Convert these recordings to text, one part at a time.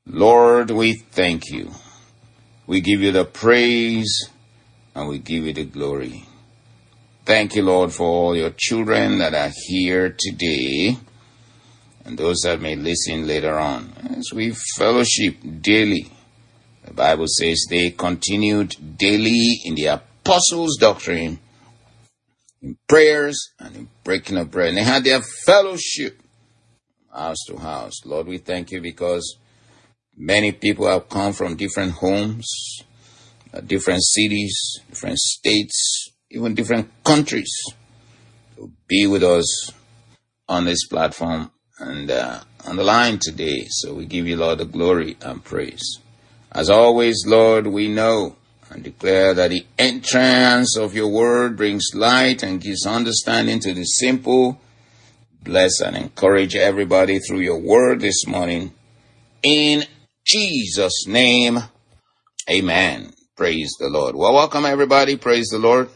Lord, we thank you. We give you the praise and we give you the glory. Thank you, Lord, for all your children that are here today and those that may listen later on. As we fellowship daily, the Bible says they continued daily in the apostles' doctrine, in prayers and in breaking of bread. And they had their fellowship house to house. Lord, we thank you because many people have come from different homes, different cities, different states, even different countries to be with us on this platform and on the line today. So we give you, Lord, the glory and praise. As always, Lord, we know and declare that the entrance of your word brings light and gives understanding to the simple. Bless and encourage everybody through your word this morning. In Jesus' name, amen. Praise the Lord. Well, welcome everybody. Praise the Lord.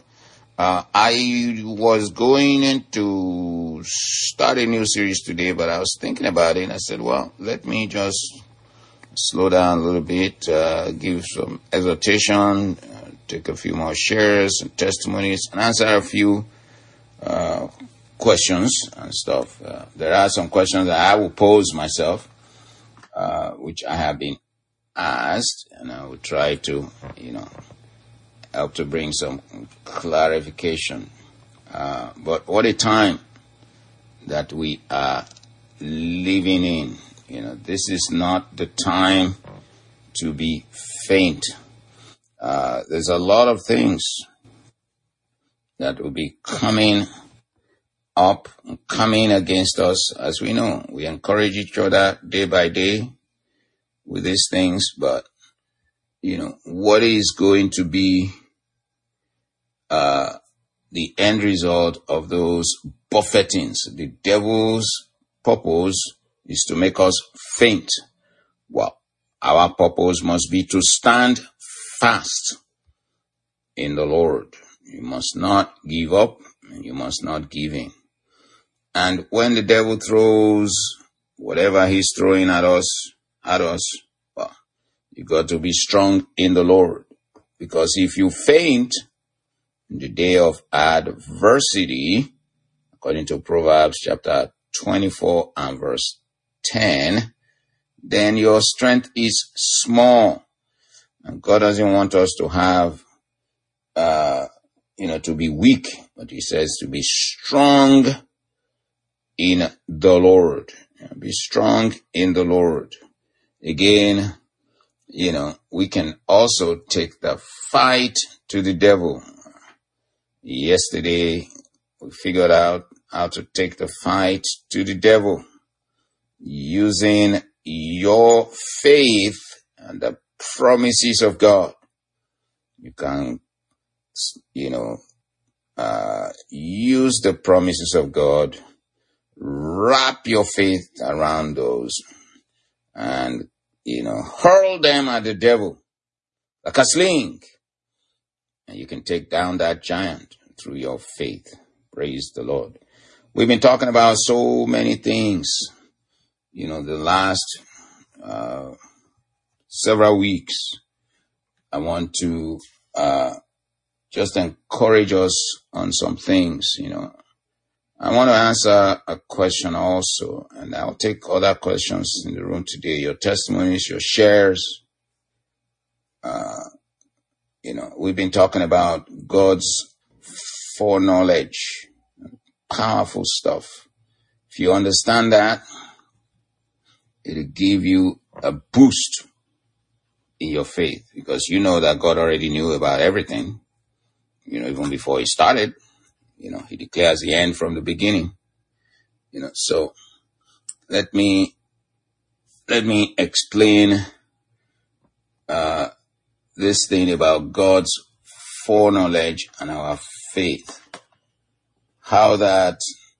I was going to start a new series today, but I was thinking about it and I said, well, let me just slow down a little bit, give some exhortation, take a few more shares and testimonies, and answer a few questions and stuff. There are some questions that I will pose myself, which I have been asked, and I will try to, help to bring some clarification. But what a time that we are living in. This is not the time to be faint. There's a lot of things that will be coming up and coming against us. As we know, we encourage each other day by day with these things, but what is going to be the end result of those buffetings? The devil's purpose is to make us faint. Well, our purpose must be to stand fast in the Lord. You must not give up and you must not give in. And when the devil throws whatever he's throwing at us, well, you got to be strong in the Lord. Because if you faint in the day of adversity, according to Proverbs chapter 24 and verse 10, then your strength is small. And God doesn't want us to have, to be weak, but he says to be strong in the Lord. Be strong in the Lord. Again, we can also take the fight to the devil. Yesterday, we figured out how to take the fight to the devil using your faith and the promises of God. You can, use the promises of God, wrap your faith around those, and, hurl them at the devil like a sling. And you can take down that giant through your faith. Praise the Lord. We've been talking about so many things, the last several weeks. I want to just encourage us on some things, I want to answer a question also, and I'll take other questions in the room today. Your testimonies, your shares. We've been talking about God's foreknowledge, powerful stuff. If you understand that, it'll give you a boost in your faith, because you know that God already knew about everything, even before he started. He declares the end from the beginning. So let me explain this thing about God's foreknowledge and our faith. How that,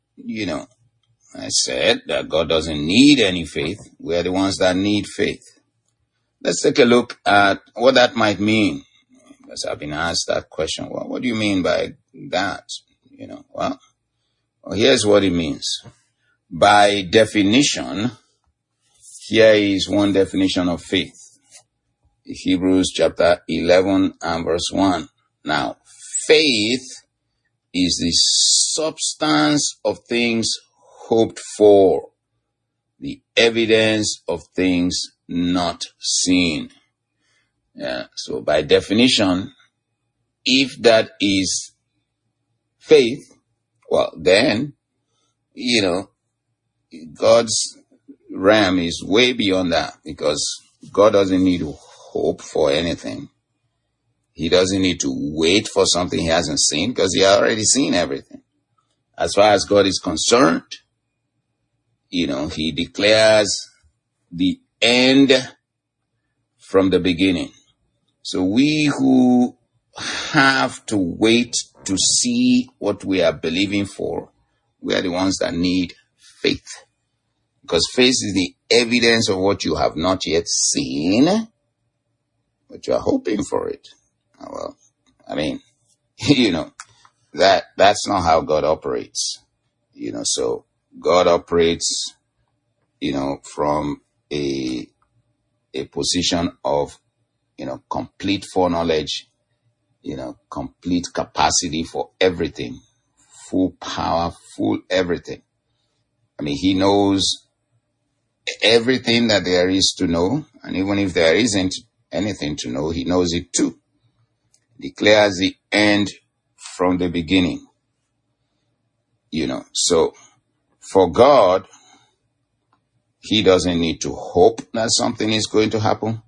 I said that God doesn't need any faith. We're the ones that need faith. Let's take a look at what that might mean. Because I've been asked that question. Well, what do you mean by that? Well, here's what it means. By definition, Here is one definition of faith. Hebrews chapter 11 and verse 1. Now, faith is the substance of things hoped for, the evidence of things not seen. So by definition, if that is faith, well then, God's realm is way beyond that, because God doesn't need to hope for anything. He doesn't need to wait for something he hasn't seen, because he already seen everything. As far as God is concerned, he declares the end from the beginning. So we who have to wait to see what we are believing for, we are the ones that need faith. Because faith is the evidence of what you have not yet seen, but you are hoping for it. Well, that's not how God operates. So God operates, from a position of, complete foreknowledge, complete capacity for everything, full power, full everything. He knows everything that there is to know, and even if there isn't anything to know, he knows it too. Declares the end from the beginning. So for God, he doesn't need to hope that something is going to happen,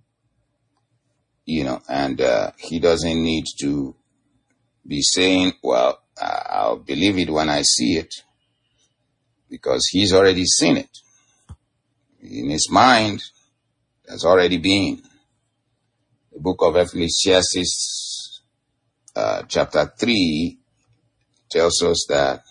and he doesn't need to be saying, well, I'll believe it when I see it, because he's already seen it. In his mind, that's already been. The book of Ecclesiastes, chapter 3, tells us that,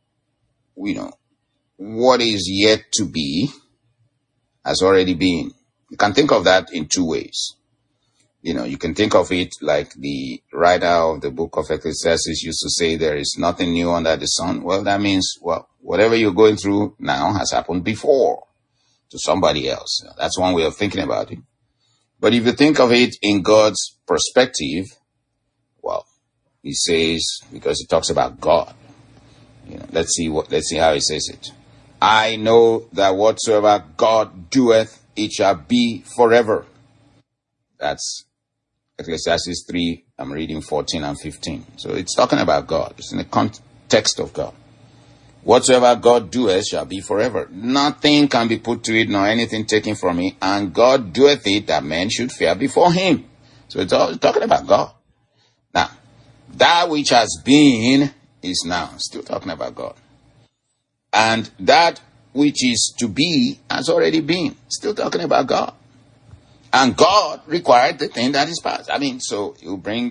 what is yet to be has already been. You can think of that in two ways. You can think of it like the writer of the book of Ecclesiastes used to say, there is nothing new under the sun. Well, that means, whatever you're going through now has happened before to somebody else. That's one way of thinking about it. But if you think of it in God's perspective, he says, because he talks about God, let's see how he says it. I know that whatsoever God doeth, it shall be forever. That's Ecclesiastes 3, I'm reading 14 and 15. So it's talking about God. It's in the context of God. Whatsoever God doeth shall be forever. Nothing can be put to it, nor anything taken from it. And God doeth it that men should fear before him. So it's all talking about God. Now, that which has been is now. Still talking about God. And that which is to be has already been. Still talking about God. And God required the thing that is past. So you bring,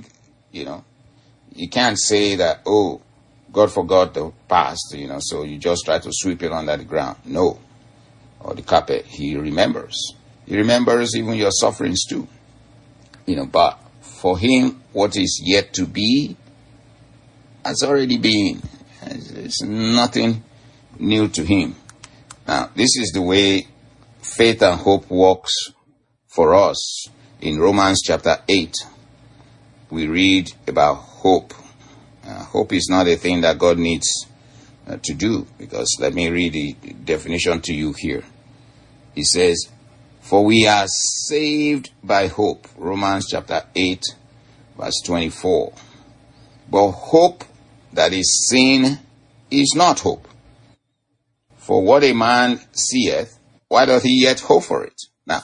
you can't say that, God forgot the past, so you just try to sweep it under the ground. No. Or the carpet. He remembers. He remembers even your sufferings too. But for him, what is yet to be has already been. It's nothing new to him. Now, this is the way faith and hope works for us. In Romans chapter 8, we read about hope. Hope is not a thing that God needs to do, because let me read the definition to you here. He says, for we are saved by hope. Romans chapter 8, verse 24. But hope that is seen is not hope. For what a man seeth, why doth he yet hope for it? Now,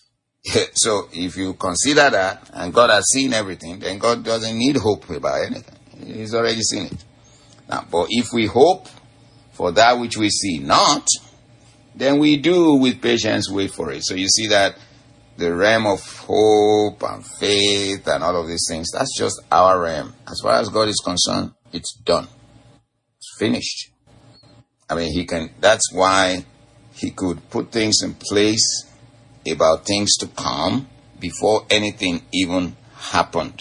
so if you consider that, and God has seen everything, then God doesn't need hope about anything. He's already seen it. Now, but if we hope for that which we see not, then we do with patience wait for it. So you see that the realm of hope and faith and all of these things, that's just our realm. As far as God is concerned, it's done. It's finished. That's why he could put things in place about things to come before anything even happened.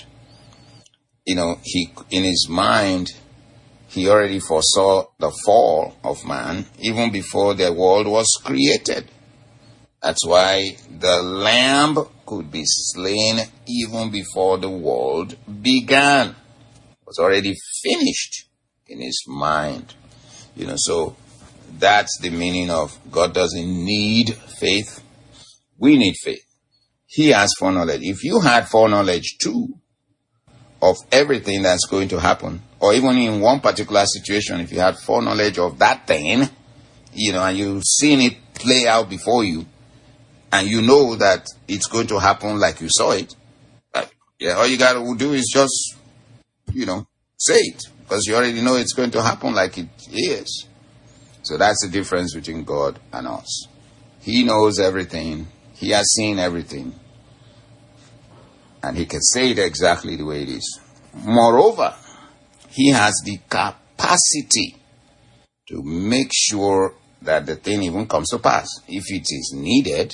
He, in his mind, he already foresaw the fall of man even before the world was created. That's why the lamb could be slain even before the world began. It was already finished in his mind. So that's the meaning of God doesn't need faith. We need faith. He has foreknowledge. If you had foreknowledge too of everything that's going to happen, or even in one particular situation, if you had foreknowledge of that thing, and you've seen it play out before you, and you know that it's going to happen like you saw it, all you got to do is just, say it, because you already know it's going to happen like it is. So that's the difference between God and us. He knows everything. He has seen everything. And he can say it exactly the way it is. Moreover, he has the capacity to make sure that the thing even comes to pass, if it is needed,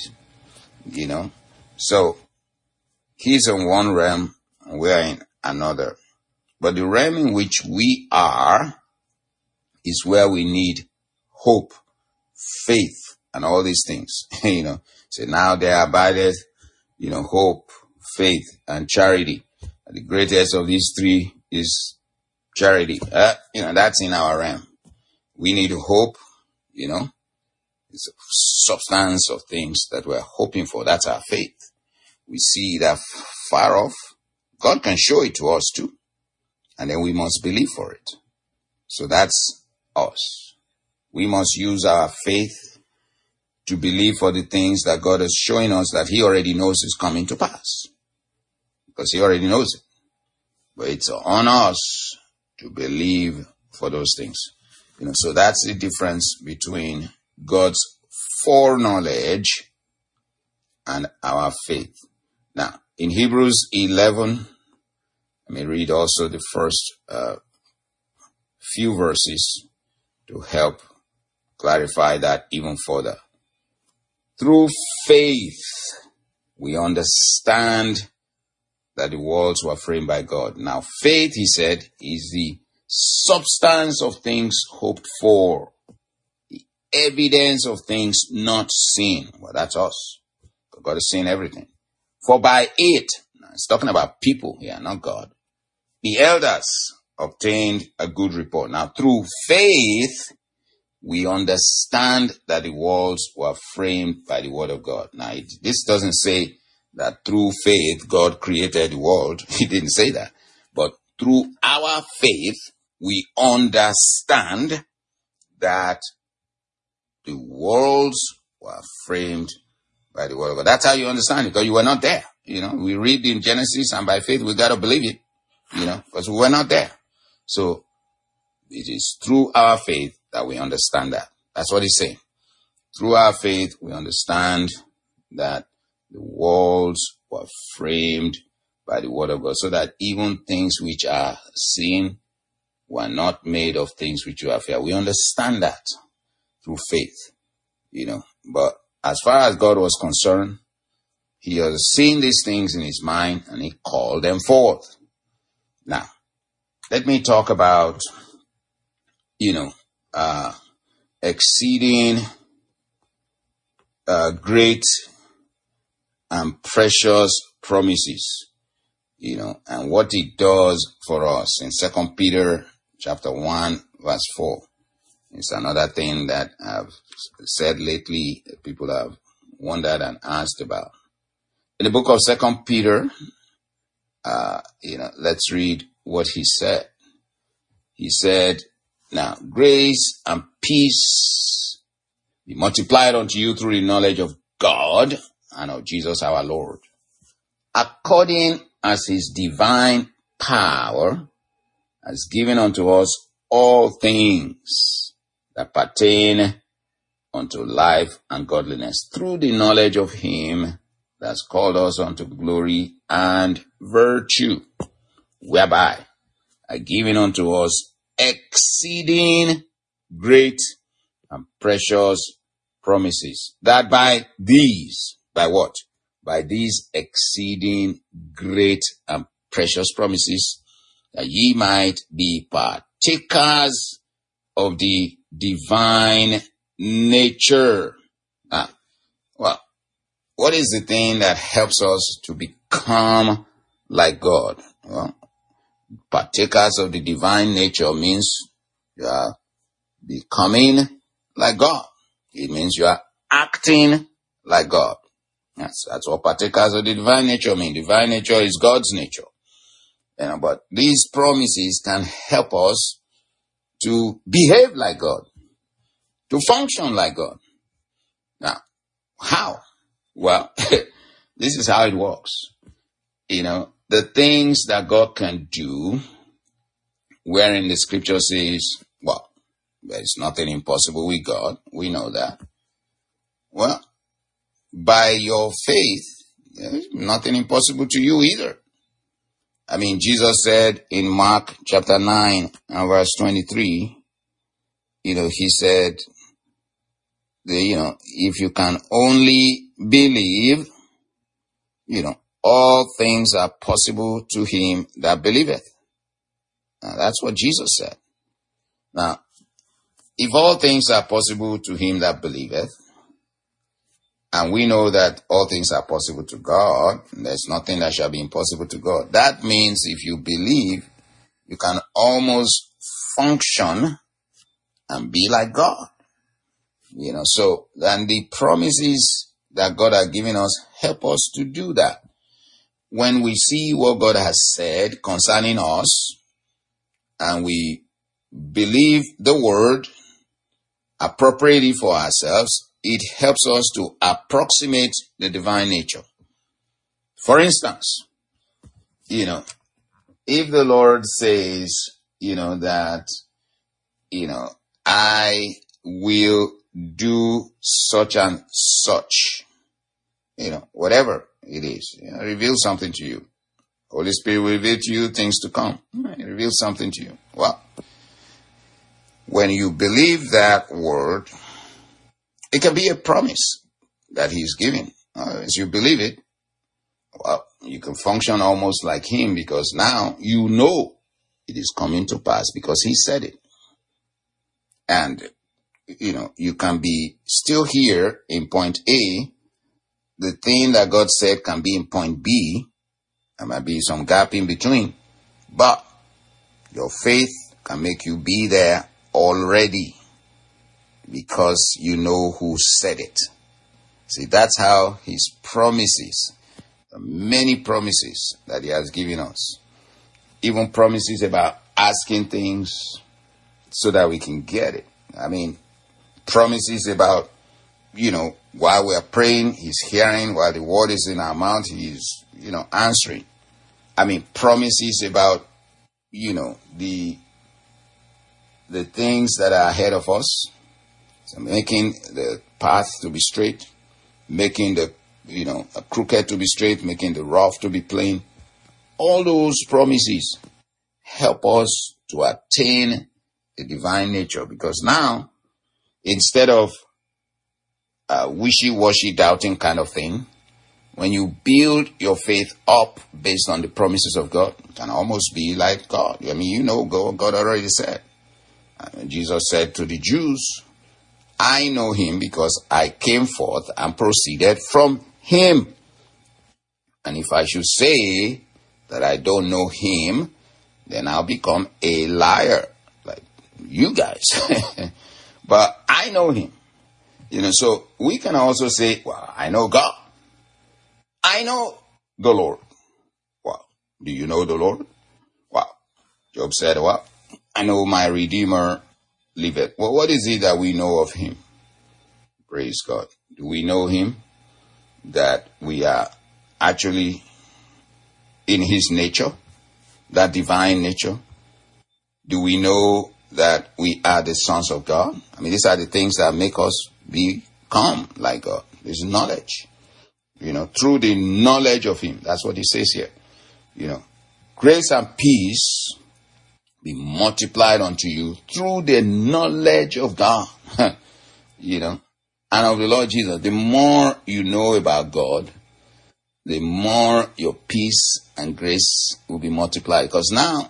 So, he's in one realm, and we are in another. But the realm in which we are is where we need hope, faith, and all these things. So now there abideth, hope, faith, and charity. And the greatest of these three is charity. That's in our realm. We need hope, it's a substance of things that we're hoping for. That's our faith. We see that far off. God can show it to us too. And then we must believe for it. So that's us. We must use our faith to believe for the things that God is showing us that he already knows is coming to pass. Because he already knows it. But it's on us to believe for those things. So that's the difference between God's foreknowledge and our faith. Now, in Hebrews 11, let me read also the first few verses to help clarify that even further. Through faith, we understand that the worlds were framed by God. Now, faith, he said, is the substance of things hoped for, the evidence of things not seen. Well, that's us. God has seen everything. For by it, now it's talking about people here, not God, the elders obtained a good report. Now, through faith, we understand that the worlds were framed by the word of God. Now, this doesn't say that through faith, God created the world. He didn't say that. But through our faith, we understand that the worlds were framed by the word of God. That's how you understand it, because you were not there. We read in Genesis, and by faith, we got to believe it, because we were not there. So it is through our faith that we understand that. That's what he's saying. Through our faith, we understand that the worlds were framed by the word of God, so that even things which are seen were not made of things which are fair. We understand that through faith, But as far as God was concerned, he has seen these things in his mind and he called them forth. Now, let me talk about, exceeding great and precious promises, and what it does for us. In 2 Peter chapter 1, verse 4. It's another thing that I've said lately, people have wondered and asked about. In the book of 2 Peter, let's read what he said. He said, now, grace and peace be multiplied unto you through the knowledge of God and of Jesus our Lord, according as his divine power has given unto us all things that pertain unto life and godliness, through the knowledge of him that has called us unto glory and virtue, whereby are given unto us exceeding great and precious promises, that by these, by what? By these exceeding great and precious promises, that ye might be partakers of the divine nature. Well, what is the thing that helps us to become like God? Well, partakers of the divine nature means you are becoming like God. It means you are acting like God. That's what partakers of the divine nature mean. Divine nature is God's nature. But these promises can help us to behave like God, to function like God. Now, how? Well, this is how it works. The things that God can do, wherein the scripture says, well, there is nothing impossible with God. We know that. Well, by your faith, there's nothing impossible to you either. I mean, Jesus said in Mark chapter 9 and verse 23, he said, if you can only believe, all things are possible to him that believeth. Now, that's what Jesus said. Now, if all things are possible to him that believeth, and we know that all things are possible to God, there's nothing that shall be impossible to God. That means if you believe, you can almost function and be like God. So then the promises that God has given us help us to do that. When we see what God has said concerning us, and we believe the word, appropriate it for ourselves, it helps us to approximate the divine nature. For instance, if the Lord says, that, I will do such and such, whatever it is, reveal something to you. Holy Spirit will reveal to you things to come. Reveal something to you. Well, when you believe that word, it can be a promise that he's giving. As you believe it, well, you can function almost like him, because now you know it is coming to pass because he said it. And, you can be still here in point A. The thing that God said can be in point B. There might be some gap in between. But your faith can make you be there already, because you know who said it. See, that's how his promises, the many promises that he has given us, even promises about asking things so that we can get it. I mean, promises about, while we're praying, he's hearing, while the word is in our mouth, he's, answering. I mean, promises about, the things that are ahead of us. So making the path to be straight, making the, a crooked to be straight, making the rough to be plain. All those promises help us to attain the divine nature, because now, instead of wishy-washy doubting kind of thing, when you build your faith up based on the promises of God, you can almost be like God. I mean, God already said. Jesus said to the Jews, I know him because I came forth and proceeded from him. And if I should say that I don't know him, then I'll become a liar, like you guys. But I know him. So we can also say, well, I know God. I know the Lord. Well, do you know the Lord? Well, Job said, well, I know my Redeemer liveth. Well, what is it that we know of him? Praise God. Do we know him? That we are actually in his nature, that divine nature? Do we know that we are the sons of God? I mean, these are the things that make us become like God. This knowledge. Through the knowledge of him. That's what he says here. Grace and peace be multiplied unto you through the knowledge of God. And of the Lord Jesus. The more you know about God, the more your peace and grace will be multiplied. Because now,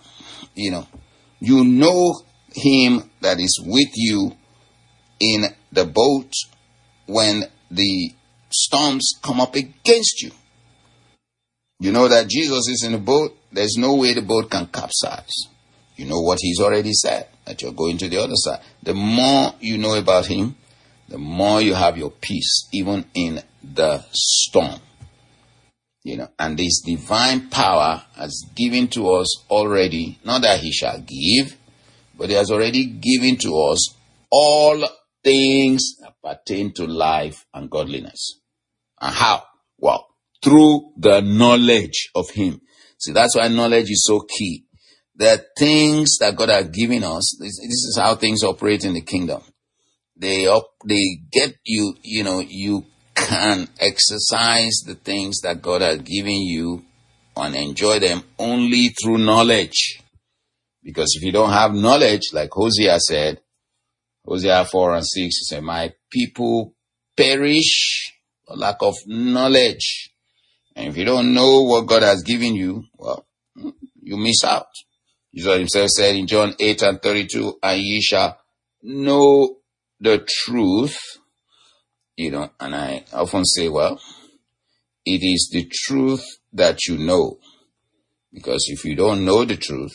you know him that is with you in the boat when the storms come up against you. You know that Jesus is in the boat. There's no way the boat can capsize. You know what he's already said, that you're going to the other side. The more you know about him, the more you have your peace, even in the storm. And this divine power has given to us already, not that he shall give, but he has already given to us all things that pertain to life and godliness. And how? Well, through the knowledge of him. See, that's why knowledge is so key. The things that God has given us, this is how things operate in the kingdom. They get you, you can exercise the things that God has given you and enjoy them only through knowledge. Because if you don't have knowledge, like Hosea said, Hosea 4:6, he said, my people perish for lack of knowledge. And if you don't know what God has given you, well, you miss out. Jesus himself said in John 8:32, and ye shall know the truth. And I often say, well, it is the truth that you know. Because if you don't know the truth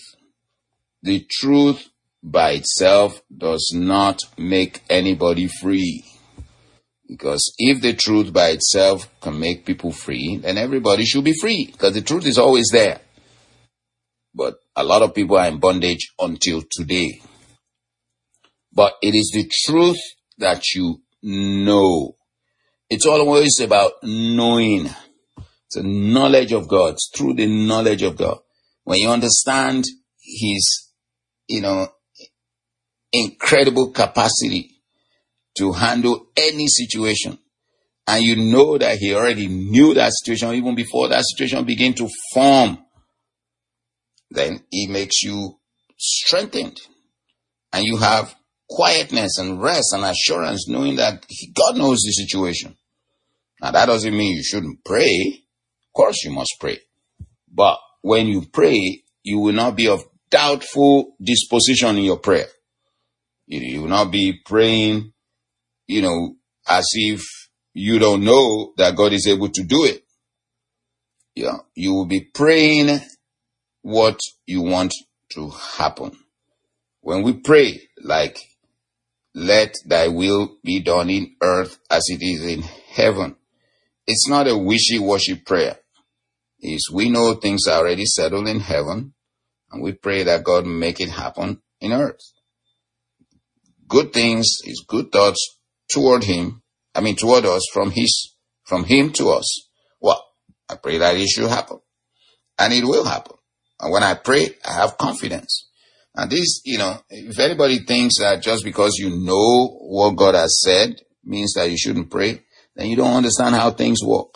by itself does not make anybody free. Because if the truth by itself can make people free, then everybody should be free. Because the truth is always there. But a lot of people are in bondage until today. But it is the truth that you know. It's always about knowing. It's the knowledge of God. It's through the knowledge of God. When you understand his, incredible capacity to handle any situation, and you know that he already knew that situation even before that situation began to form, then he makes you strengthened. And you have quietness and rest and assurance knowing that God knows the situation. Now that doesn't mean you shouldn't pray. Of course you must pray. But when you pray, you will not be of doubtful disposition in your prayer. You will not be praying, as if you don't know that God is able to do it. You will be praying what you want to happen. When we pray, like, let thy will be done in earth as it is in heaven, it's not a wishy-washy prayer. We know things are already settled in heaven, and we pray that God make it happen in earth. Good things is good thoughts toward us from him to us. Well, I pray that it should happen, and it will happen. And when I pray, I have confidence. And this, if anybody thinks that just because you know what God has said means that you shouldn't pray, then you don't understand how things work.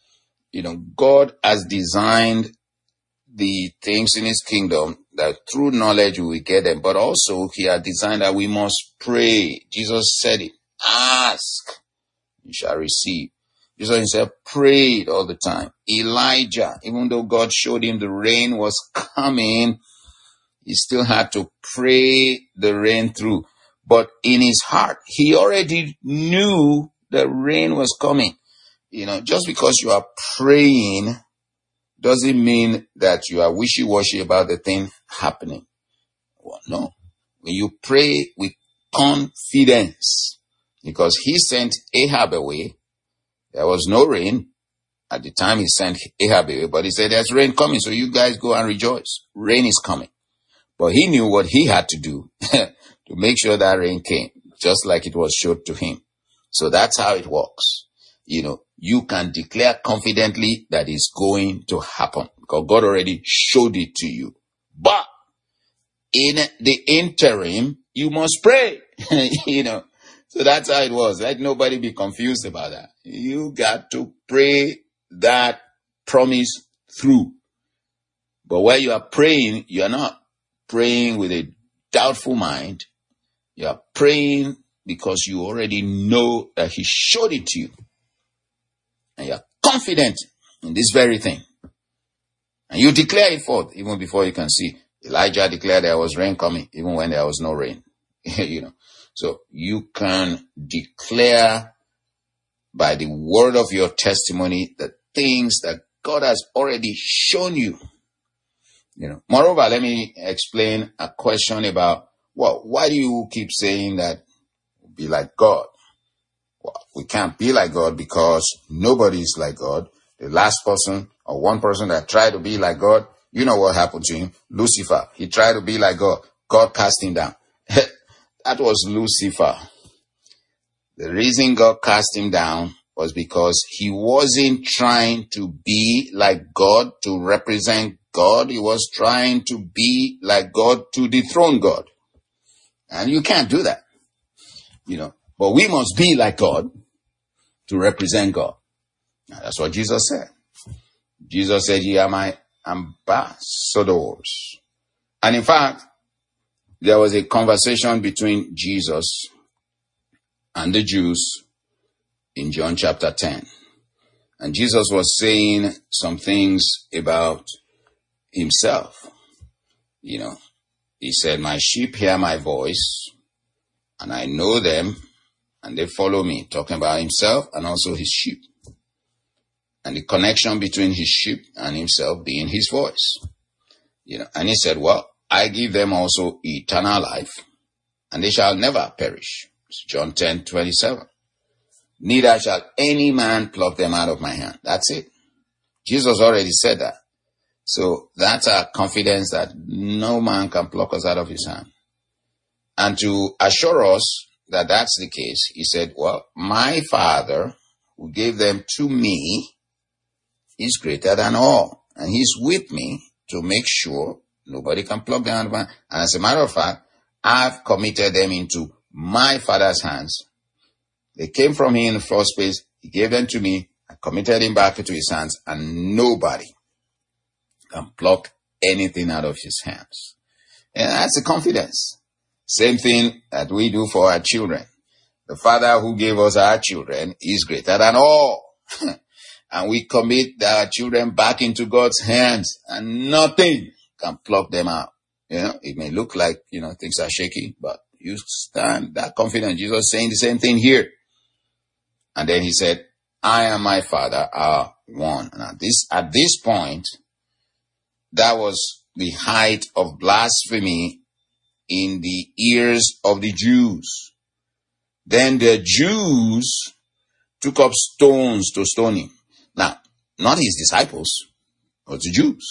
God has designed the things in his kingdom that through knowledge we will get them, but also he has designed that we must pray. Jesus said it, ask, you shall receive. Jesus himself prayed all the time. Elijah, even though God showed him the rain was coming, he still had to pray the rain through. But in his heart, he already knew the rain was coming. Just because you are praying doesn't mean that you are wishy-washy about the thing happening. Well, no. When you pray with confidence, because he sent Ahab away, there was no rain at the time he sent Ahab away, but he said, there's rain coming, so you guys go and rejoice. Rain is coming. But he knew what he had to do to make sure that rain came, just like it was showed to him. So that's how it works. You can declare confidently that it's going to happen because God already showed it to you. But in the interim, you must pray, So that's how it was. Let nobody be confused about that. You got to pray that promise through. But while you are praying, you are not praying with a doubtful mind. You are praying because you already know that he showed it to you. And you are confident in this very thing. And you declare it forth even before you can see. Elijah declared there was rain coming even when there was no rain. So you can declare by the word of your testimony the things that God has already shown you. Moreover, let me explain a question about, why do you keep saying that be like God? Well, we can't be like God because nobody is like God. The last person or one person that tried to be like God, you know what happened to him? Lucifer. He tried to be like God. God cast him down. That was Lucifer. The reason God cast him down was because he wasn't trying to be like God to represent God. He was trying to be like God to dethrone God. And you can't do that. But we must be like God to represent God. Now, that's what Jesus said. Jesus said, "Ye are my ambassadors." And in fact, there was a conversation between Jesus and the Jews in John chapter 10. And Jesus was saying some things about himself. He said, "My sheep hear my voice, and I know them, and they follow me," talking about himself and also his sheep. And the connection between his sheep and himself being his voice. And he said, "I give them also eternal life, and they shall never perish." It's John 10:27. "Neither shall any man pluck them out of my hand." That's it. Jesus already said that. So that's our confidence that no man can pluck us out of his hand. And to assure us that that's the case, he said, "My Father who gave them to me is greater than all. And he's with me to make sure nobody can pluck them out of my hand. And as a matter of fact, I've committed them into my Father's hands. They came from him in the first place. He gave them to me. I committed him back into his hands, and nobody can pluck anything out of his hands." And that's the confidence. Same thing that we do for our children. The Father who gave us our children is greater than all. And we commit our children back into God's hands, and nothing can pluck them out. It may look like, things are shaky, but you stand that confident. Jesus is saying the same thing here. And then he said, "I and my Father are one." Now at this point, that was the height of blasphemy in the ears of the Jews. Then the Jews took up stones to stone him. Now, not his disciples, but the Jews.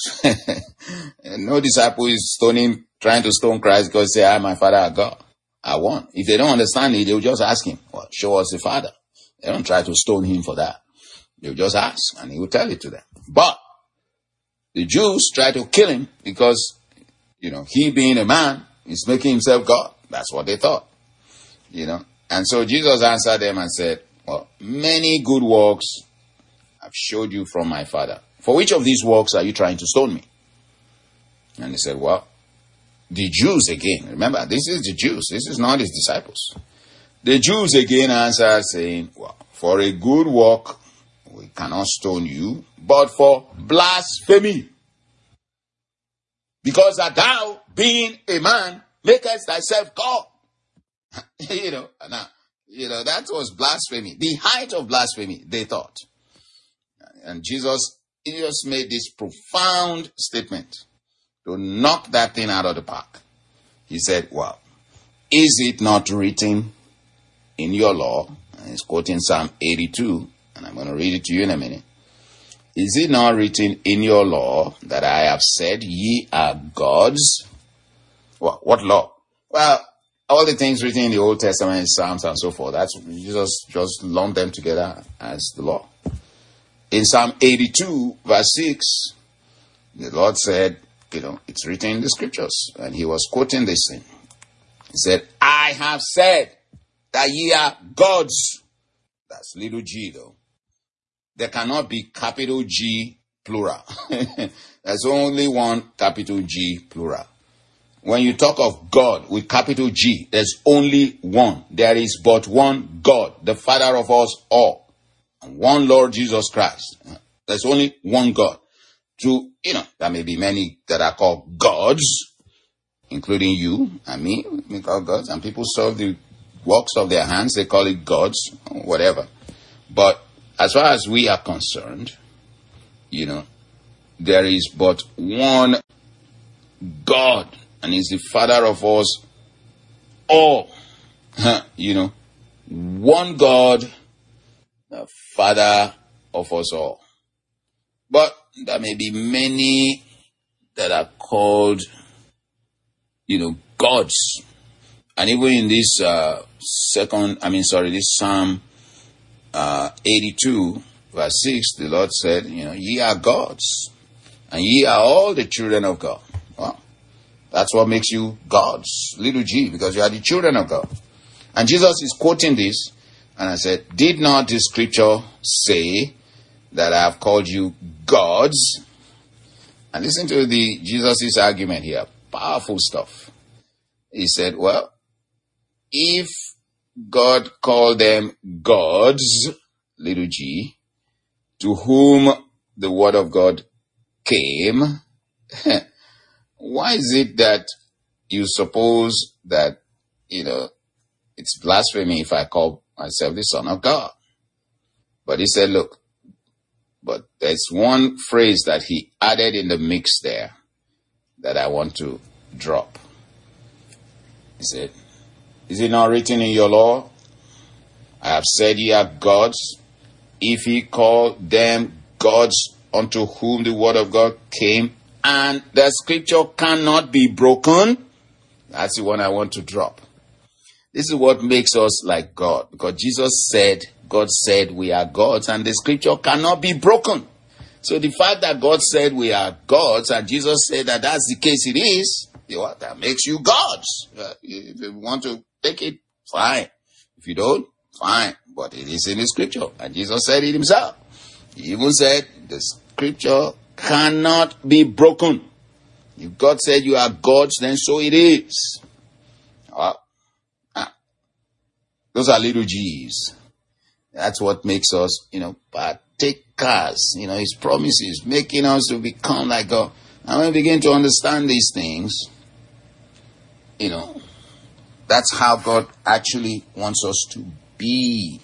No disciple is trying to stone Christ because they say, "I and my Father are God, are one." If they don't understand it, they'll just ask him, "Show us the Father." They don't try to stone him for that. They'll just ask, and he will tell it to them. But the Jews try to kill him because, he being a man is making himself God. That's what they thought. And so Jesus answered them and said, "Many good works I've showed you from my Father. For which of these works are you trying to stone me?" And he said, the Jews again. Remember, this is the Jews. This is not his disciples. The Jews again answered, saying, "For a good work we cannot stone you, but for blasphemy. Because that thou, being a man, makest thyself God." That was blasphemy. The height of blasphemy, they thought. And Jesus just made this profound statement to knock that thing out of the park. He said, "Is it not written in your law?" And he's quoting Psalm 82, and I'm going to read it to you in a minute. "Is it not written in your law that I have said ye are gods?" What law? All the things written in the Old Testament, Psalms and so forth, that's Jesus just lumped them together as the law. In Psalm 82, verse 6, the Lord said, it's written in the scriptures. And he was quoting this thing. He said, "I have said that ye are gods." That's little g though. There cannot be capital G plural. There's only one capital G plural. When you talk of God with capital G, there's only one. There is but one God, the Father of us all. And one Lord Jesus Christ. There's only one God. There may be many that are called gods, including you and me. We call gods, and people serve the works of their hands. They call it gods, whatever. But as far as we are concerned, there is but one God, and He's the Father of us all. One God, the Father of us all. But there may be many that are called, gods. And even in this this Psalm 82, verse 6, the Lord said, ye are gods, and ye are all the children of God. Well, that's what makes you gods, little g, because you are the children of God. And Jesus is quoting this, and I said, did not the scripture say that I have called you gods? And listen to Jesus' argument here. Powerful stuff. He said, well, if God called them gods, little g, to whom the word of God came, why is it that you suppose that, it's blasphemy if I call myself the Son of God? But he said, look, but there's one phrase that he added in the mix there that I want to drop. He said, is it not written in your law? I have said ye are gods. If he called them gods unto whom the word of God came, and the scripture cannot be broken. That's the one I want to drop. This is what makes us like God, because God said we are gods, and the scripture cannot be broken. So the fact that God said we are gods, and Jesus said that that's the case it is, that makes you gods. If you want to take it, fine. If you don't, fine. But it is in the scripture, and Jesus said it himself. He even said the scripture cannot be broken. If God said you are gods, then so it is. Those are little g's. That's what makes us, partakers, his promises, making us to become like God. And when we begin to understand these things, that's how God actually wants us to be,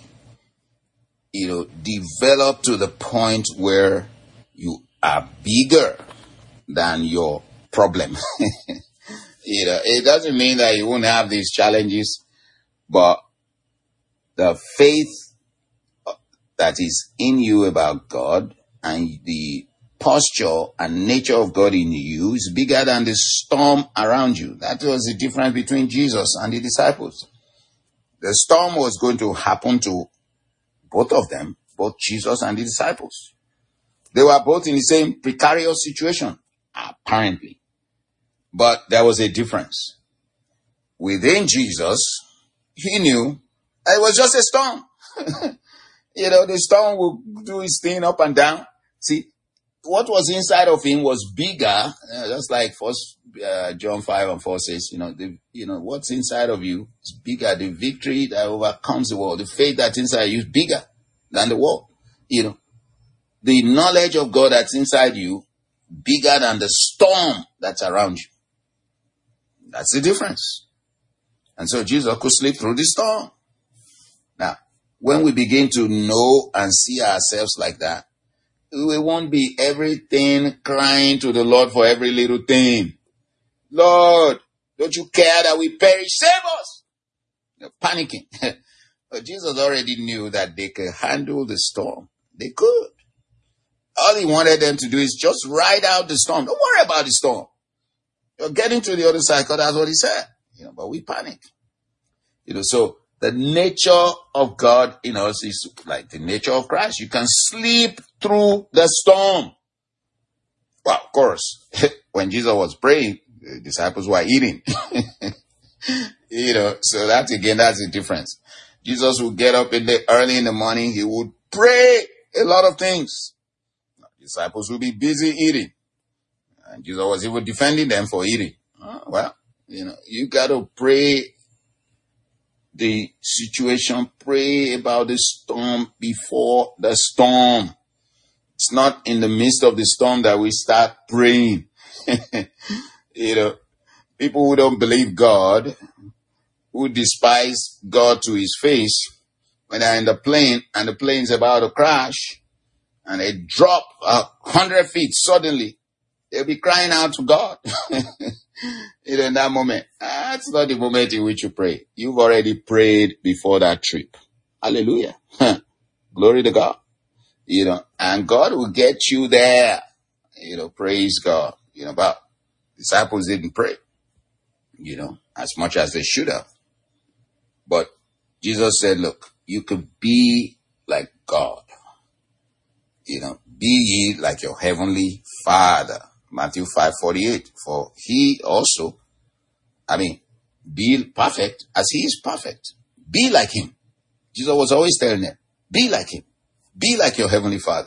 develop to the point where you are bigger than your problem. It doesn't mean that you won't have these challenges, but the faith that is in you about God and the posture and nature of God in you is bigger than the storm around you. That was the difference between Jesus and the disciples. The storm was going to happen to both of them, both Jesus and the disciples. They were both in the same precarious situation, apparently. But there was a difference. Within Jesus, he knew it was just a storm. The storm will do its thing up and down. See, what was inside of him was bigger, just like First John 5:4 says, what's inside of you is bigger. The victory that overcomes the world, the faith that's inside you is bigger than the world. The knowledge of God that's inside you, bigger than the storm that's around you. That's the difference. And so Jesus could sleep through the storm. Now, when we begin to know and see ourselves like that, we won't be everything crying to the Lord for every little thing. Lord, don't you care that we perish? Save us! Panicking. But Jesus already knew that they could handle the storm. They could. All he wanted them to do is just ride out the storm. Don't worry about the storm. You're getting to the other side, because that's what he said. But we panic. So the nature of God in us is like the nature of Christ. You can sleep through the storm. Well, of course, when Jesus was praying, the disciples were eating. So that's the difference. Jesus would get up early in the morning. He would pray a lot of things. The disciples would be busy eating. And Jesus was even defending them for eating. You got to pray the situation, pray about the storm before the storm. It's not in the midst of the storm that we start praying. People who don't believe God, who despise God to his face, when they're in the plane and the plane's about to crash and they drop 100 feet suddenly, they'll be crying out to God. In that moment. That's not the moment in which you pray. You've already prayed before that trip. Hallelujah. Glory to God. And God will get you there. Praise God. But disciples didn't pray, as much as they should have. But Jesus said, look, you could be like God. Be ye like your heavenly Father. Matthew 5:48. For he also, be perfect as he is perfect. Be like him. Jesus was always telling them, be like him. Be like your heavenly Father.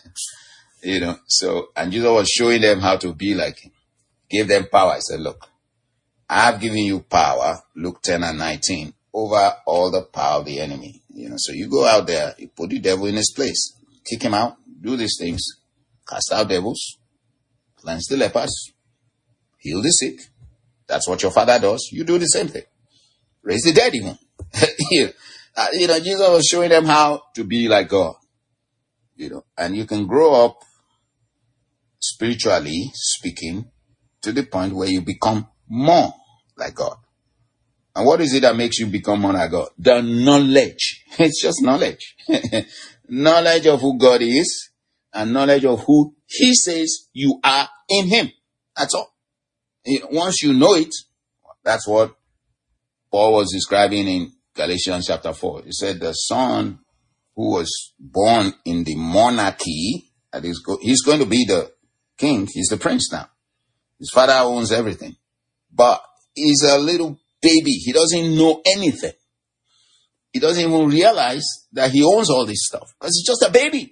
And Jesus was showing them how to be like him. Gave them power. He said, look, I've given you power, Luke 10:19, over all the power of the enemy. So you go out there, you put the devil in his place, kick him out, do these things, cast out devils, cleanse the lepers, heal the sick. That's what your Father does. You do the same thing. Raise the dead even. Jesus was showing them how to be like God. And you can grow up spiritually speaking to the point where you become more like God. And what is it that makes you become more like God? The knowledge. It's just knowledge. Knowledge of who God is and knowledge of who he says you are in him. That's all. Once you know it, that's what Paul was describing in Galatians chapter 4. He said the son who was born in the monarchy, that is, he's going to be the king. He's the prince now. His father owns everything. But he's a little baby. He doesn't know anything. He doesn't even realize that he owns all this stuff because he's just a baby.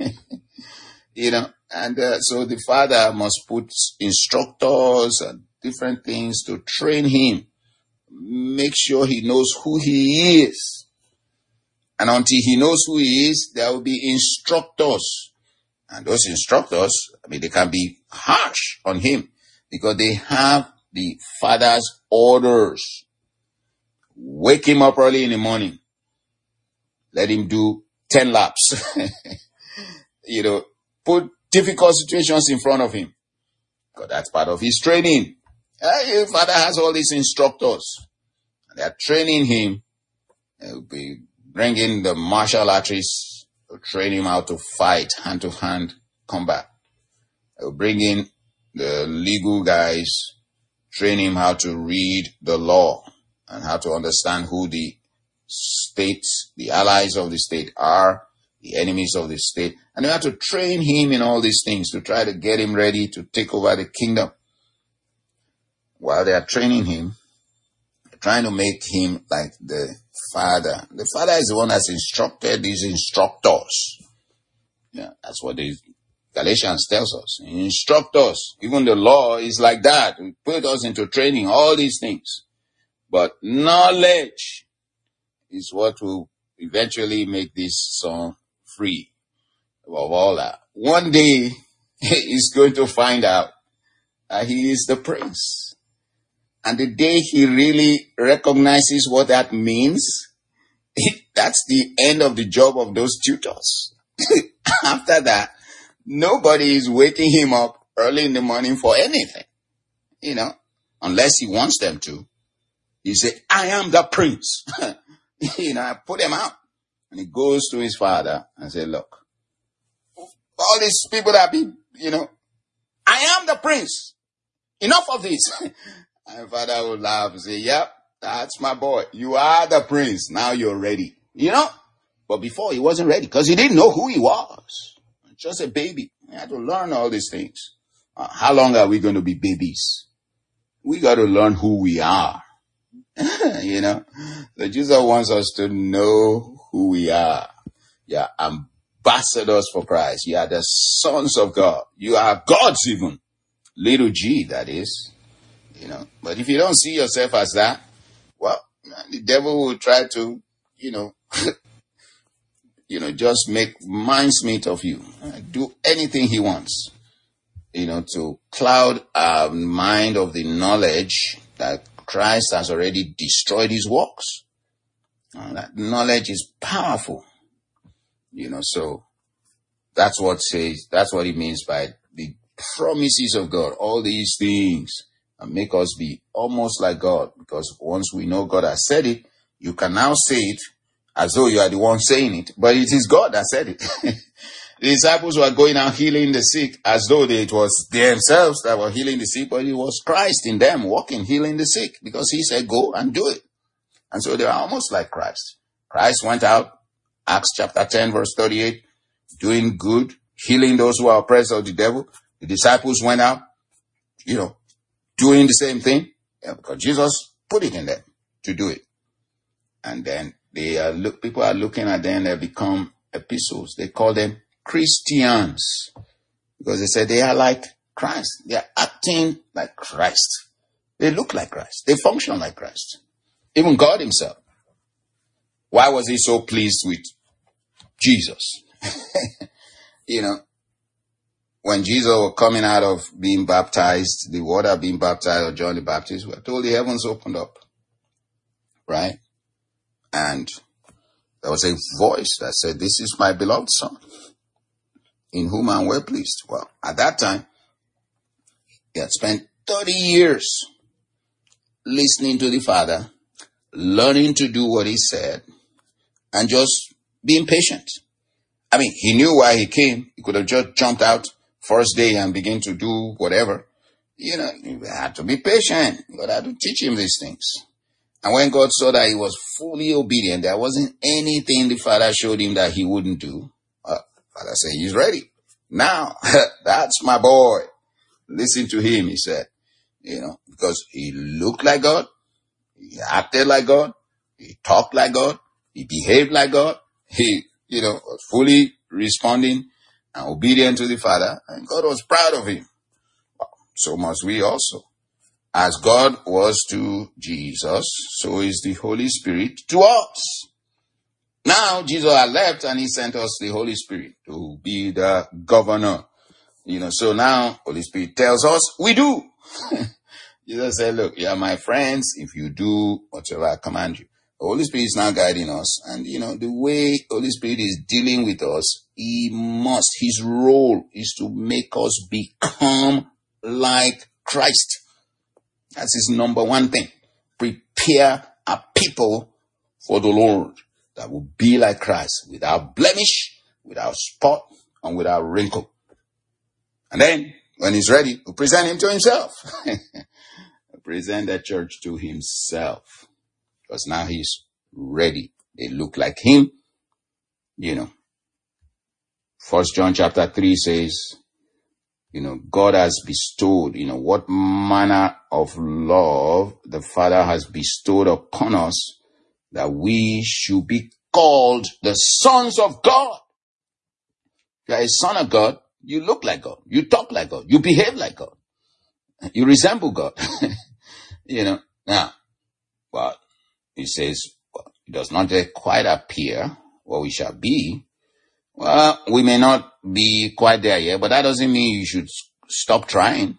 And so the father must put instructors and different things to train him. Make sure he knows who he is. And until he knows who he is, there will be instructors. And those instructors, they can be harsh on him because they have the father's orders. Wake him up early in the morning. Let him do 10 laps. Put difficult situations in front of him. Because that's part of his training. His father has all these instructors. They are training him. They'll be bringing the martial artists to train him how to fight hand-to-hand combat. They'll bring in the legal guys, train him how to read the law and how to understand who the state, the allies of the state are, the enemies of the state. And they have to train him in all these things to try to get him ready to take over the kingdom. While they are training him, they're trying to make him like the father. The father is the one that's instructed these instructors. That's what the Galatians tells us. Instructors. Even the law is like that. We put us into training, all these things. But knowledge is what will eventually make this son free of all that. One day, he's going to find out that he is the prince. And the day he really recognizes what that means, that's the end of the job of those tutors. After that, nobody is waking him up early in the morning for anything, unless he wants them to. He say, I am the prince. I put him out. And he goes to his father and say, look, all these people that be, I am the prince. Enough of this. And father would laugh and say, yep, that's my boy. You are the prince. Now you're ready. But before he wasn't ready because he didn't know who he was. Just a baby. He had to learn all these things. How long are we going to be babies? We got to learn who we are. So Jesus wants us to know who we are. You are ambassadors for Christ. You are the sons of God. You are God's even. Little g, that is. But if you don't see yourself as that, well, the devil will try to, just make mincemeat of you. Do anything he wants, to cloud our mind of the knowledge that Christ has already destroyed his works. That knowledge is powerful. So that's what it means by the promises of God. All these things and make us be almost like God, because once we know God has said it, you can now say it as though you are the one saying it, but it is God that said it. The disciples were going out healing the sick as though it was themselves that were healing the sick, but it was Christ in them walking, healing the sick, because he said, go and do it. And so they are almost like Christ. Christ went out, Acts chapter 10, verse 38, doing good, healing those who are oppressed of the devil. The disciples went out, doing the same thing, because Jesus put it in them to do it. And then people are looking at them, they become epistles. They call them Christians, because they say they are like Christ. They are acting like Christ. They look like Christ. They function like Christ. Even God himself. Why was he so pleased with Jesus? When Jesus was coming out of being baptized, the water being baptized of John the Baptist, we are told the heavens opened up. Right? And there was a voice that said, this is my beloved Son, in whom I am well pleased. Well, at that time, he had spent 30 years listening to the Father, learning to do what he said, and just being patient. I mean, he knew why he came. He could have just jumped out first day and begin to do whatever. You had to be patient. God had to teach him these things. And when God saw that he was fully obedient, there wasn't anything the Father showed him that he wouldn't do. Father said, he's ready. Now, that's my boy. Listen to him, he said. Because he looked like God. He acted like God. He talked like God. He behaved like God. He, was fully responding and obedient to the Father. And God was proud of him. So must we also. As God was to Jesus, so is the Holy Spirit to us. Now, Jesus had left and he sent us the Holy Spirit to be the governor. So now, Holy Spirit tells us we do. Jesus said, look, you are my friends if you do whatever I command you. The Holy Spirit is now guiding us. And, the way Holy Spirit is dealing with us, his role is to make us become like Christ. That's his number one thing. Prepare a people for the Lord that will be like Christ, without blemish, without spot, and without wrinkle. And then, when he's ready, we'll present him to himself. Present the church to himself. Because now he's ready. They look like him. 1 John chapter 3 says, God has bestowed, what manner of love the Father has bestowed upon us, that we should be called the sons of God. If you are a son of God, you look like God. You talk like God. You behave like God. You resemble God. Now, but he says, it does not yet quite appear what we shall be. Well, we may not be quite there yet, but that doesn't mean you should stop trying,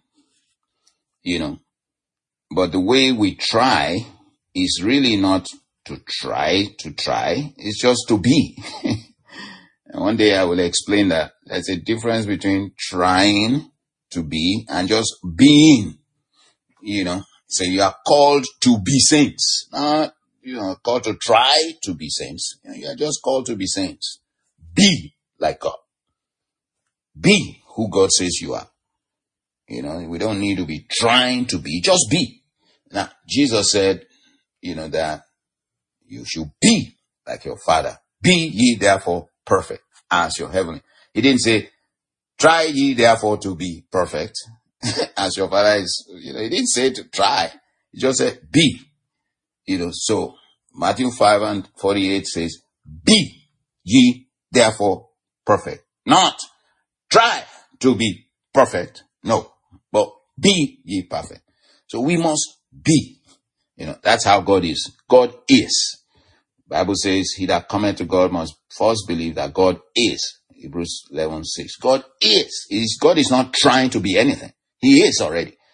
But the way we try is really not to try, it's just to be. And one day I will explain that there's a difference between trying to be and just being, So you are called to be saints, not, called to try to be saints. You are just called to be saints. Be like God. Be who God says you are. We don't need to be trying to be, just be. Now, Jesus said, that you should be like your Father. Be ye therefore perfect as your heavenly. He didn't say, try ye therefore to be perfect as your Father is. He didn't say to try. He just said, be. So Matthew 5:48 says, be ye therefore perfect. Not try to be perfect. No, but be ye perfect. So we must be. That's how God is. God is. The Bible says, he that cometh to God must first believe that God is. Hebrews 11:6. God is. God is not trying to be anything. He is already.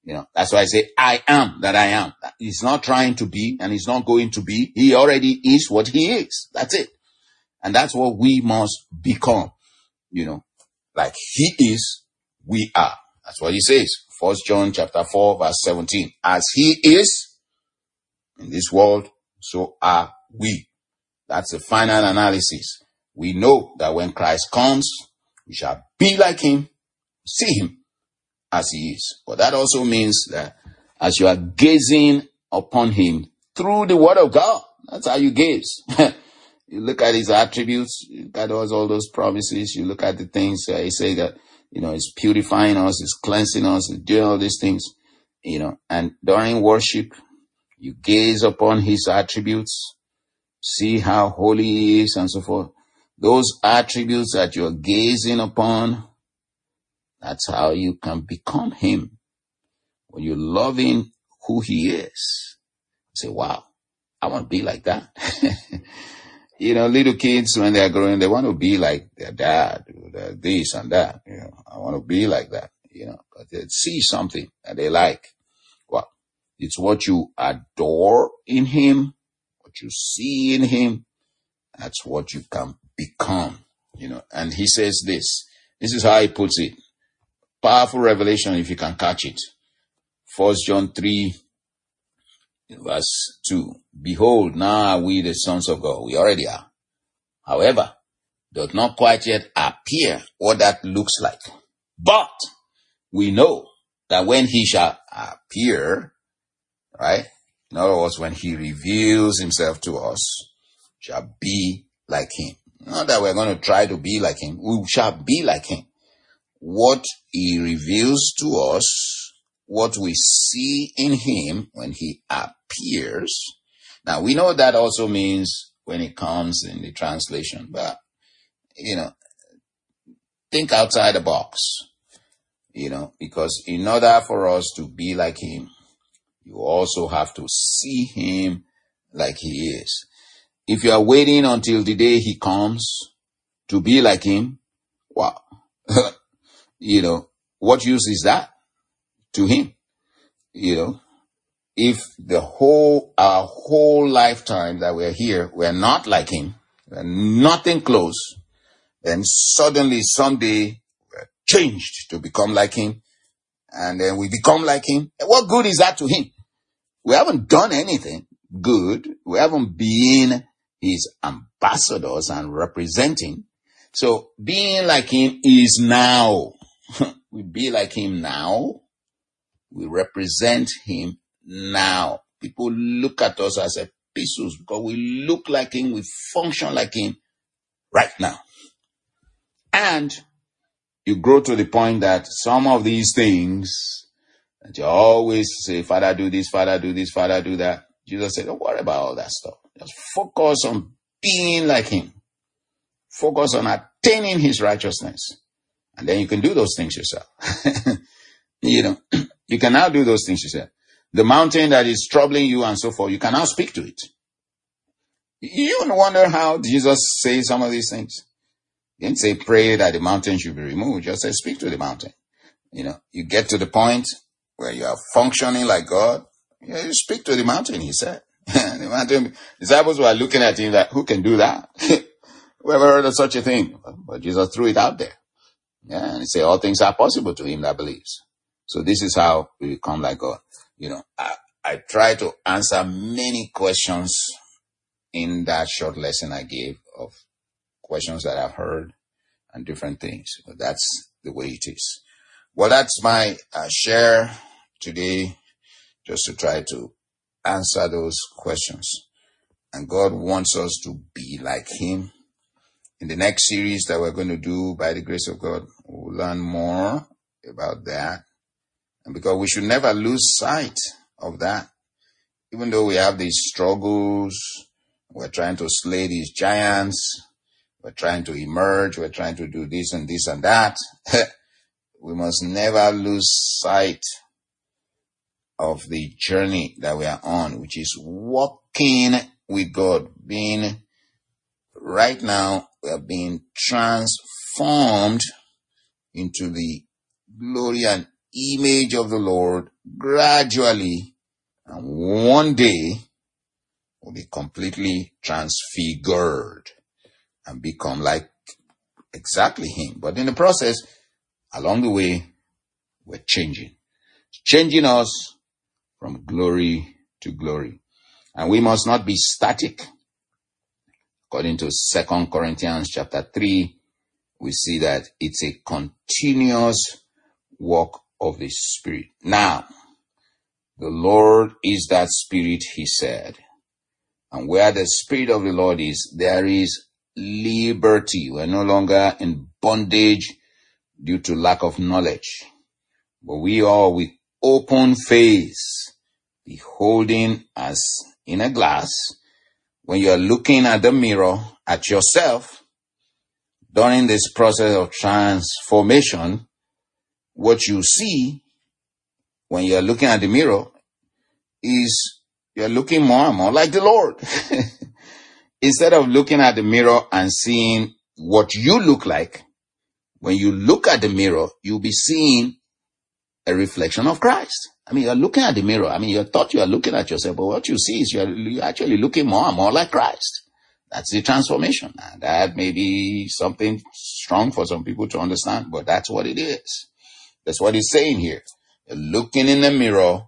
That's why I say, I am that I am. He's not trying to be, and he's not going to be. He already is what he is. That's it. And that's what we must become. Like he is, we are. That's what he says. 1 John chapter 4, verse 17. As he is in this world, so are we. That's the final analysis. We know that when Christ comes, we shall be like him, see him as he is. But that also means that as you are gazing upon him through the word of God, that's how you gaze. You look at his attributes, you look at all those promises, you look at the things he says that, it's purifying us, it's cleansing us, it's doing all these things, and during worship, you gaze upon his attributes, see how holy he is and so forth. Those attributes that you're gazing upon, that's how you can become him. When you're loving who he is, you say, wow, I want to be like that. Little kids, when they're growing, they want to be like their dad, this and that. I want to be like that, but they see something that they like. Well, it's what you adore in him, what you see in him. That's what you can become, and he says this is how he puts it. Powerful revelation if you can catch it. 1 John 3, verse 2. Behold, now are we the sons of God. We already are. However, does not quite yet appear what that looks like. But we know that when he shall appear, right? In other words, when he reveals himself to us, shall be like him. Not that we're going to try to be like him. We shall be like him. What he reveals to us, what we see in him when he appears. Now, we know that also means when it comes in the translation, but, think outside the box, because in order for us to be like him, you also have to see him like he is. If you are waiting until the day he comes to be like him, wow, what use is that to him? If our whole lifetime that we're here, we're not like him, we're nothing close, then suddenly someday we're changed to become like him, and then we become like him. What good is that to him? We haven't done anything good. We haven't been his ambassadors and representing. So being like him is now. We be like him now. We represent him now. People look at us as epistles because we look like him, we function like him right now. And you grow to the point that some of these things that you always say, Father, do this, Father, do this, Father, do that. Jesus said, don't worry about all that stuff. Just focus on being like him. Focus on attaining his righteousness. And then you can do those things yourself. You can now do those things yourself. The mountain that is troubling you and so forth, you can now speak to it. You wonder how Jesus says some of these things. He didn't say pray that the mountain should be removed. Just say speak to the mountain. You get to the point where you are functioning like God. You speak to the mountain, he said. The mountain, disciples were looking at him like, who can do that? Who ever heard of such a thing? But Jesus threw it out there. Yeah, and he said all things are possible to him that believes. So this is how we become like God. I try to answer many questions in that short lesson I gave of questions that I've heard and different things. But that's the way it is. Well, that's my share today, just to try to answer those questions. And God wants us to be like him. In the next series that we're going to do, by the grace of God, we'll learn more about that. And because we should never lose sight of that. Even though we have these struggles, we're trying to slay these giants, we're trying to emerge, we're trying to do this and this and that. We must never lose sight of the journey that we are on, which is walking with God. Right now, we are being transformed into the glory and image of the Lord gradually, and one day will be completely transfigured and become like exactly him. But in the process, along the way, we're changing us from glory to glory. And we must not be static. According to 2 Corinthians chapter 3, we see that it's a continuous work of the Spirit. Now, the Lord is that Spirit, he said. And where the Spirit of the Lord is, there is liberty. We're no longer in bondage due to lack of knowledge. But we are with open face, beholding as in a glass. When you're looking at the mirror, at yourself, during this process of transformation, what you see when you're looking at the mirror is you're looking more and more like the Lord. Instead of looking at the mirror and seeing what you look like, when you look at the mirror, you'll be seeing a reflection of Christ. I mean, you're looking at the mirror. I mean, you thought you are looking at yourself, but what you see is you're actually looking more and more like Christ. That's the transformation. And that may be something strong for some people to understand, but that's what it is. That's what he's saying here. You're looking in the mirror,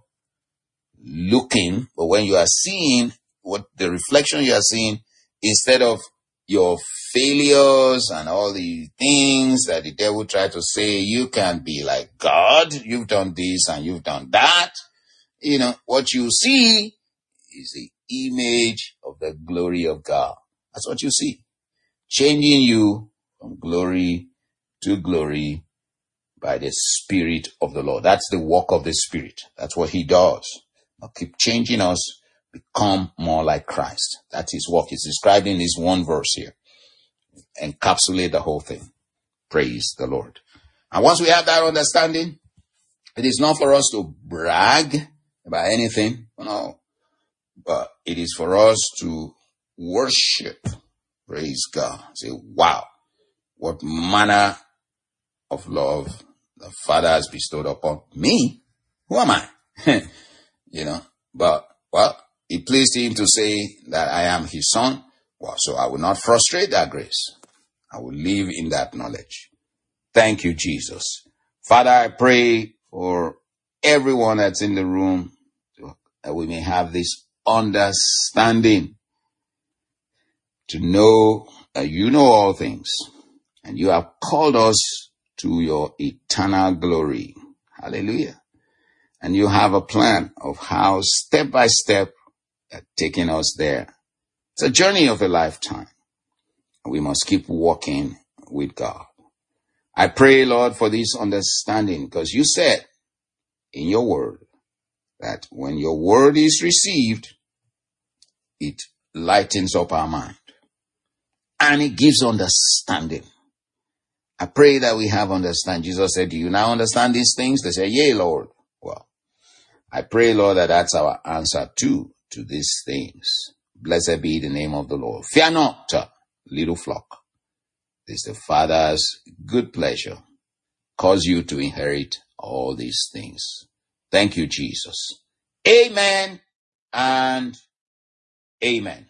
but when you are seeing what the reflection you are seeing, instead of your failures and all the things that the devil tried to say, you can't be like God, you've done this and you've done that. What you see is the image of the glory of God. That's what you see. Changing you from glory to glory by the Spirit of the Lord. That's the work of the Spirit. That's what he does. Now keep changing us, become more like Christ. That's his work. It's described in this one verse here. Encapsulate the whole thing. Praise the Lord. And once we have that understanding, it is not for us to brag about anything, but it is for us to worship. Praise God. Say, wow, what manner of love the Father has bestowed upon me. Who am I? But, it pleased him to say that I am his son. Well, so I will not frustrate that grace. I will live in that knowledge. Thank you, Jesus. Father, I pray for everyone that's in the room that we may have this understanding to know that you know all things and you have called us to your eternal glory. Hallelujah. And you have a plan of how step by step you're taking us there. It's a journey of a lifetime. We must keep walking with God. I pray, Lord, for this understanding, because you said in your word that when your word is received, it lightens up our mind and it gives understanding. I pray that we have understanding. Jesus said, do you now understand these things? They say, yea, Lord. Well, I pray, Lord, that that's our answer to these things. Blessed be the name of the Lord. Fear not, little flock. It is the Father's good pleasure cause you to inherit all these things. Thank you, Jesus. Amen and amen.